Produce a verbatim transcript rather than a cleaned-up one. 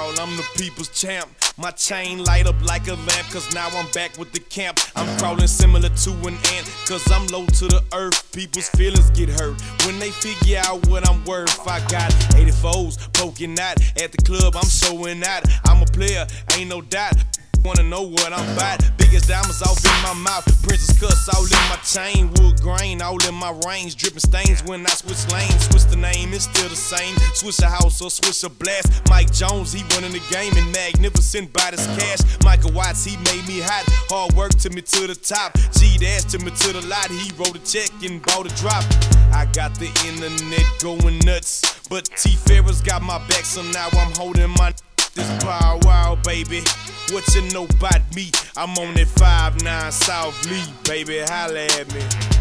y'all, I'm the people's champ. My chain light up like a lamp, cause now I'm back with the camp. I'm crawling similar to an ant, cause I'm low to the earth. People's feelings get hurt when they figure out what I'm worth. I got eighty-fours poking out at the club, I'm showing out. I'm a player, ain't no doubt. Wanna know what I'm about? Biggest diamonds off in my mouth, princess cuts all in my chain, wood grain all in my range, dripping stains when I switch lanes. Switch the name, it's still the same. Switch a house or switch a blast. Mike Jones, he running the game and magnificent by this cash. Michael Watts, he made me hot. Hard work took me to the top. G-Dash took me to the lot. He wrote a check and bought a drop. I got the internet going nuts, but T-Ferris got my back, so now I'm holding my this power, wow, baby. What you know about me? I'm on that five nine South Lee, baby. Holla at me.